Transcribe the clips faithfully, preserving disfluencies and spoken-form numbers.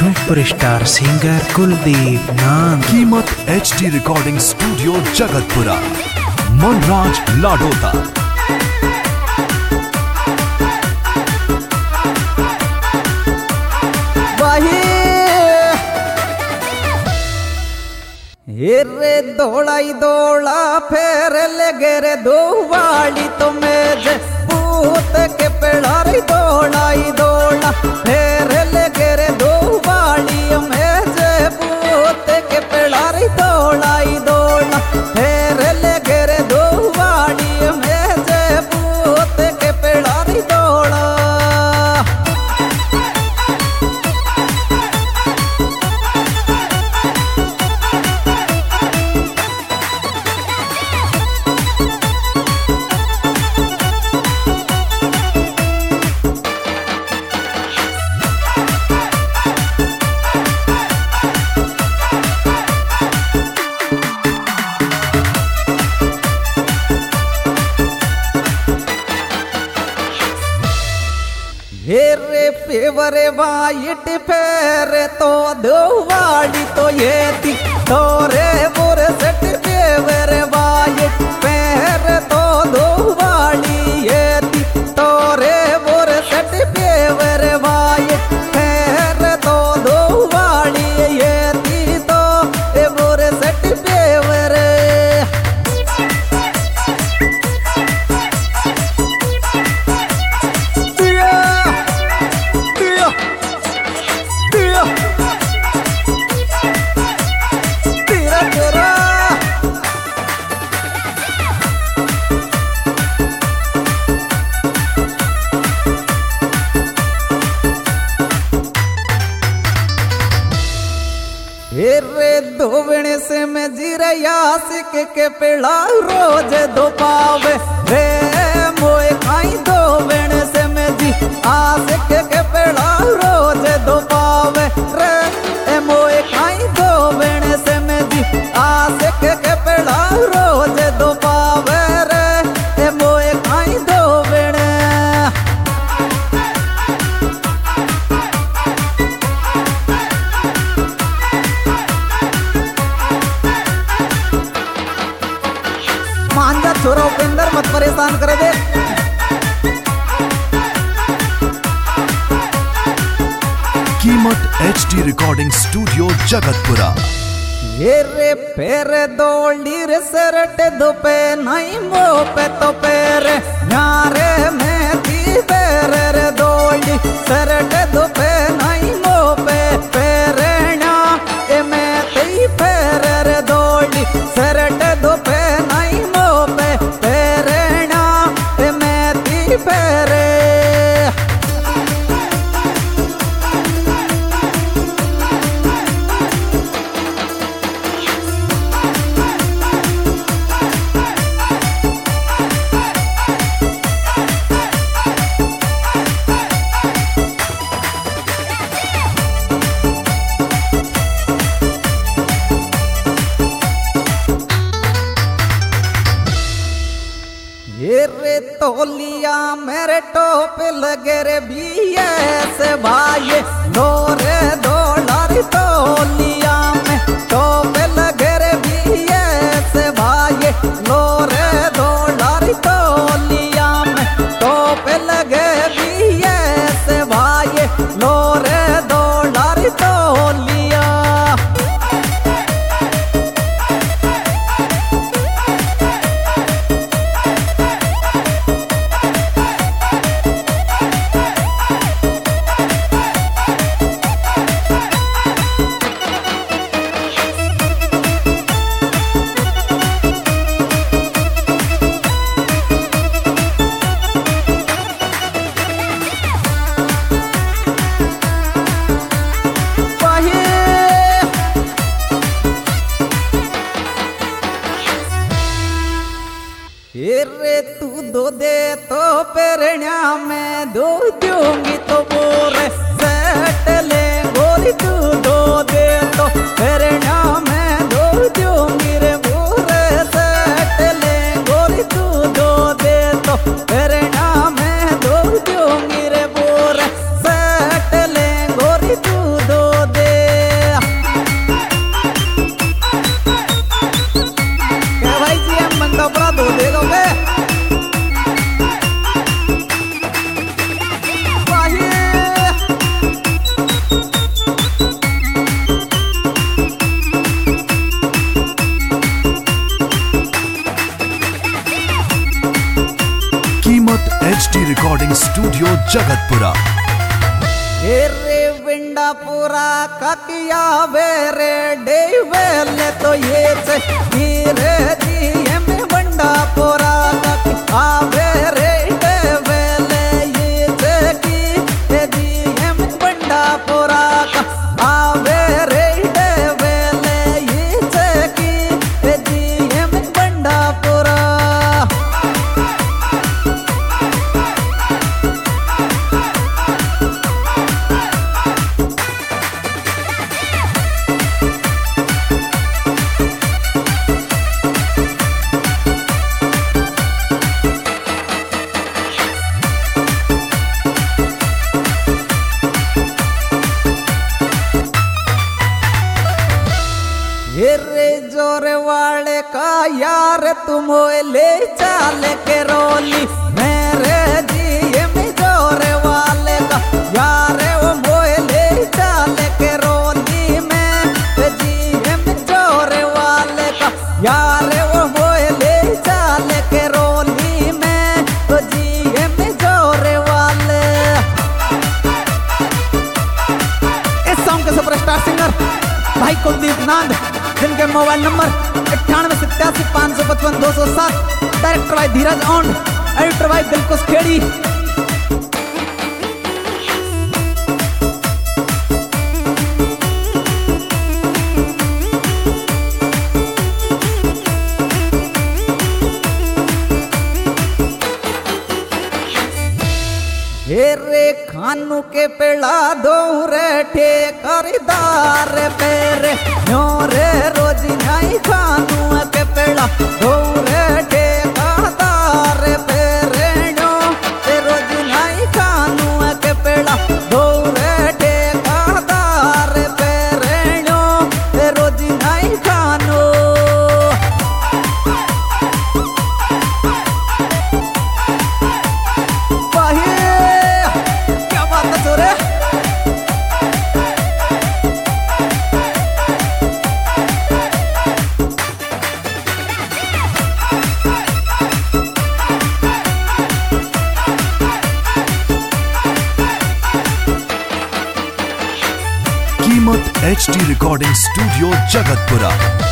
Superstar singer Kuldeep Nand. Keemat H D recording studio Jagatpura, Manraj Ladota. रे दौड़ाई दौड़ा फेर लगे रे दोवाली तो मेज पूत के पेड़ारी दौड़ाई दौड़ा फेर लगे रे दोवाली मेज पूत के पेड़ारी दौड़ाई दौड़ा फेर लगे रे दोवाली मेज पूत के पेड़ारी दौड़ा। हेरे फेवरे वाइट फेरे तो दोवाली तो ये थी तोरे बुरे सेट फेवरे वाइट फेरे तो दोवाली ये थी तोरे बुरे सेट फेवरे वाइट फेरे तो दोवाली ये थी तो ए बुरे सेट फेवरे। रे दोवण से मैं जीरया सिक के पेड़ा रोज दो पावे रे मोए खाई दोवण से मैं जी आसिक के पेड़ा रोज दो पावे रे ए मोए खाई दोवण से मैं जी आसिक के पेड़ा रोज दो पावे रे ए मोए खाई दोवण। मांझा छोरा उपेंद्र मत परेशान करे दे। Keemat H D recording studio Jagatpura. ये रे पेरे दौड़ी रे सरटे दुपे नहीं मो पे तो पेरे नारे में दी पेरे रे दौड़ी सरटे दुपे नहीं मो पे पेरे ना ए में ती पेरे रे दौड़ी सरटे दुपे नहीं मो पे पेरे ना ए में ती पेरे। ये रे तोलिया मेरे टोप लगे रे बीएस भाई लो रे डॉलर तोलिया में टोप लगे रे बीएस भाई लो रे डॉलर तोलिया में टोप लगे बीएस भाई लो रे डॉलर तोलिया। रे तू दो दे तो पेरण्या में दो दूंगी तो बोरे सेट ले गोरी तू दो दे तो पेरण्या में दो दूंगी रे बोरे सेट ले गोरी तू दो दे तो पेरण्या में दो दूंगी रे बोरे सेट ले गोरी तू दो दे। जगतपुरा। रे विंडापुरा ककिया वेरे डेवेले तो ये से रे जी एम विंडापुरा ककिया वेरे डेवेले ये से की जी एम विंडापुरा का आवे रे डेवेले ये से की जी एम विंडापुरा। रे जोरे वाले का यार तुम ले चाल के रोली मेरे जी में जोरे वाले का यार वो मोए ले चाल के रोली में जी में जोरे वाले का यार वो मोए ले चाल के रोली में तो जी में जोरे वाले। इस सॉन्ग के सुपरस्टार सिंगर भाई कुलदीप नांद, जिनके मोबाइल नंबर अट्ठानवे सत्तासी पाँच सौ पचपन दो सौ सात, डायरेक्टर भाई धीरज ऑन, एडिटर भाई दिलकुश खेड़ी। रे खानू के पेड़ा दो रे ठेकरदार पेरे नो रे रोज नहीं खानू के पेड़ा दो रे ठेकरदार पेरे नो रे रोज नहीं खानू के पेड़ा दो रे ठेकरदार पेरे नो रे रोज नहीं खानू। Keemat H D recording studio Jagatpura.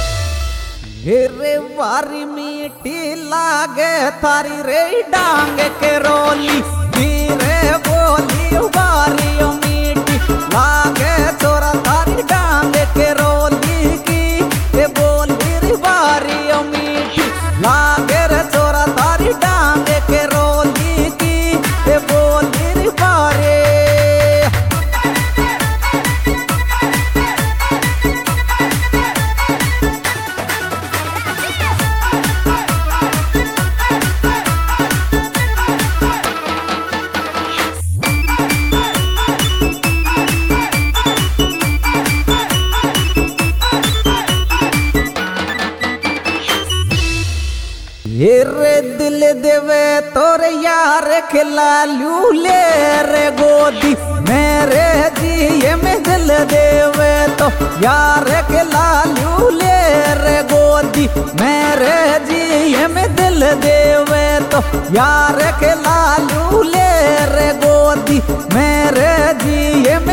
रे वारी मीठी लागे थारी रे डांग के रोली रे बोली वारी मीठी लागे चोरा थारी डांग के रोली की रे बोली रे वारी मीठी लागे रे चोरा थारी डांग के रोली की रे बोली रे वारी। रे दिल देवे तोर यार खिला लू ले रे गोदी मेरे जी में दिल देवे तो यार खिला लू ले रे गोदी मेरे जी में दिल देवे तो यार खिला लू ले रे गोदी मेरे जी में